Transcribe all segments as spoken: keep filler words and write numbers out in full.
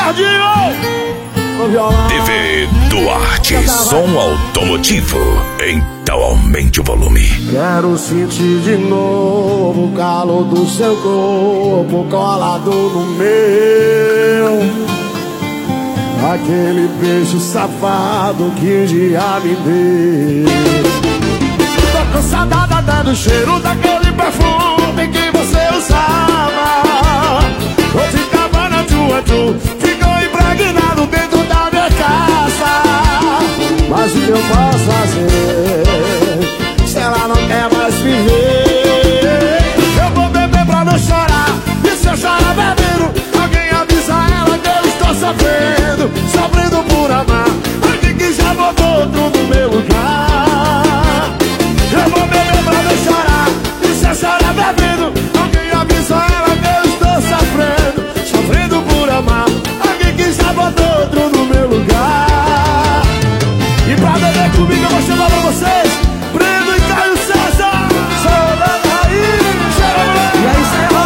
Ricardinho! T V Duarte, som automotivo. Então aumente o volume. Quero sentir de novo o calor do seu corpo colado no meu. Aquele beijo safado que um dia me deu. Tô cansada até do cheiro daquele perfume que você usava. Hoje tava na tua tu, ficou impregnado dentro da minha casa. Mas o que eu posso fazer se ela não quer mais viver? Eu vou beber pra não chorar, e se eu chorar bebendo, alguém avisa ela que eu estou sofrendo, sofrendo por amar alguém que já botou outro no meu lugar. Eu vou beber pra não chorar, e se eu chorar bebendo, alguém avisa ela que eu estou sofrendo, sofrendo por amar alguém que já botou outro no meu lugar. E pra beber comigo eu vou chamar pra vocês Breno e Caio César. Chama aí, chama. E aí,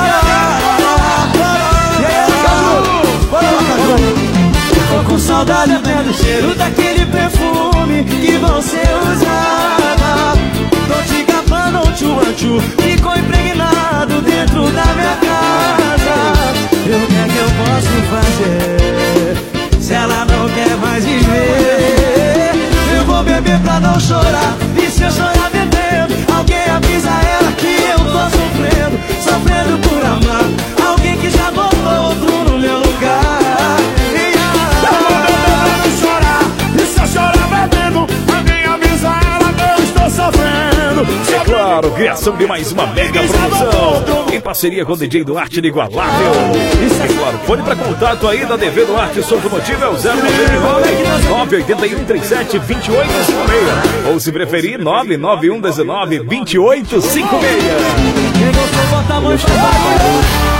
César. E aí, Cadu. Bora lá, Cadu. Tô com saudade até do cheiro daquele perfume que você usava. Tô te gabando, tchu, tchu, ficou impregnado dentro da minha casa. E o que é que eu posso fazer se ela não quer mais viver? Eu vou beber pra não chorar, e se eu chorar bebendo, alguém avisa ela que eu tô sofrendo, sofrendo por amar alguém que já botou outro no meu lugar. E a... Eu vou beber pra não chorar, e se eu chorar bebendo, alguém avisa ela que eu estou sofrendo. É claro, criação de mais uma mega promoção em parceria com o D J Duarte Inigualável. É claro, fone para contato aí da T V Duarte Som Automotivo é o zero nove nove oito um três sete dois oito cinco seis, ou se preferir nove nove um um nove dois oito cinco seis. Quem gostou, bota a mão pra baixo.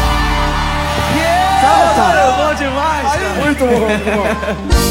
Yeah! Bom demais, cara. Muito bom, muito bom.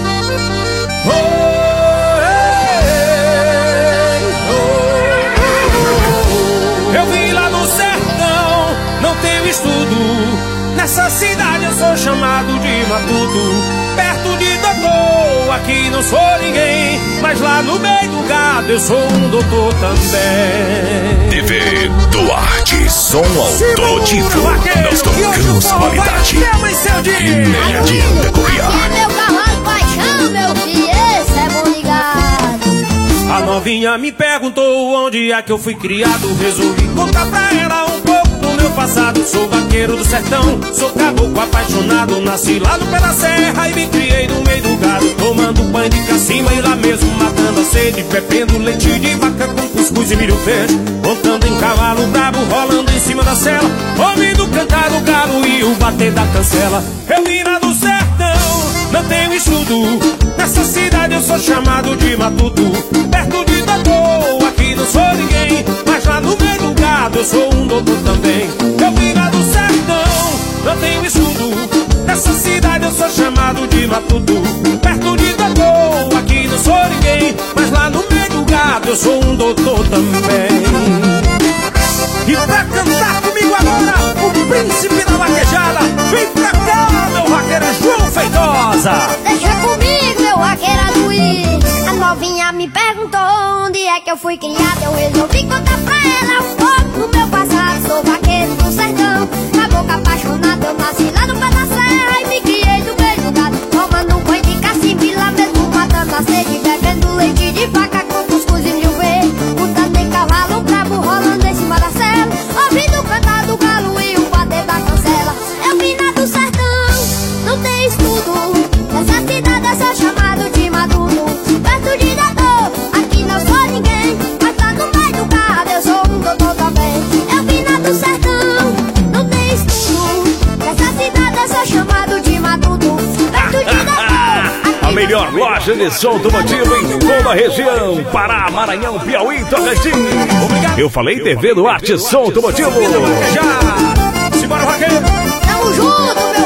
Eu vim lá no sertão, não tenho estudo. Nessa cidade eu sou chamado de matuto. Perto de doutor, aqui não sou ninguém, mas lá no meio do gado eu sou um doutor também. T V Duarte, som automotivo. Nós tocamos qualidade e nem adianta copiar. Aqui é meu cavalo paixão, meu filho, esse é bom ligado. A novinha me perguntou onde é que eu fui criado. Resolvi contar pra ela um pouco do meu passado. Sou vaqueiro do sertão, sou caboclo apaixonado. Nasci lá no pé da serra e me criei no meio do gado, tomando banho de cacimba e lá mesmo matando a sede, bebendo leite de vaca com cuscuz e milho verde, montando em cavalo brabo, rolando em cima da sela, ouvindo cantar o galo e o bater da cancela. Eu vim lá do sertão, não tenho estudo. Nessa cidade eu sou chamado de matuto. Perto de doutor, aqui não sou ninguém, mas lá no meio do gado eu sou um doutor também. Eu vim lá do sertão, não tenho estudo. Nessa cidade eu sou chamado de matuto. Perto de doutor, aqui não sou ninguém, mas lá no meio do gado eu sou um doutor também. E pra cantar comigo agora, o príncipe da vaquejada, vem pra cá, meu vaqueiro João Feitosa. Deixa comigo, meu vaqueiro Luiz. A novinha me perguntou onde é que eu fui criado. Eu resolvi contar pra ela um pouco do meu passado. Sou vaqueiro do sertão, caboclo apaixonado. Eu nasci lá no pé da serra e me criei no meio do gado, tomando um banho de cacimba e lá mesmo matando a sede, bebendo leite de vaca com cuscuz e mil vezes, montando em cavalo brabo, rolando em cima da sela, ouvindo cantar do galo e o bater da cancela. Eu vim lá do sertão, não tem estudo. Nessa cidade eu sou chamado de maduro. Perto de doutor, aqui não sou ninguém, mas lá no meio do gado eu sou um doutor também. Eu vim lá do sertão, não tem estudo. Nessa cidade eu sou chamado de maduro. Perto de doutor, a melhor loja de som automotivo em toda a região, Pará, Maranhão, Piauí e Tocantins. Eu falei T V Duarte Som Automotivo. Já, simbora, vaqueiro. tamo junto, meu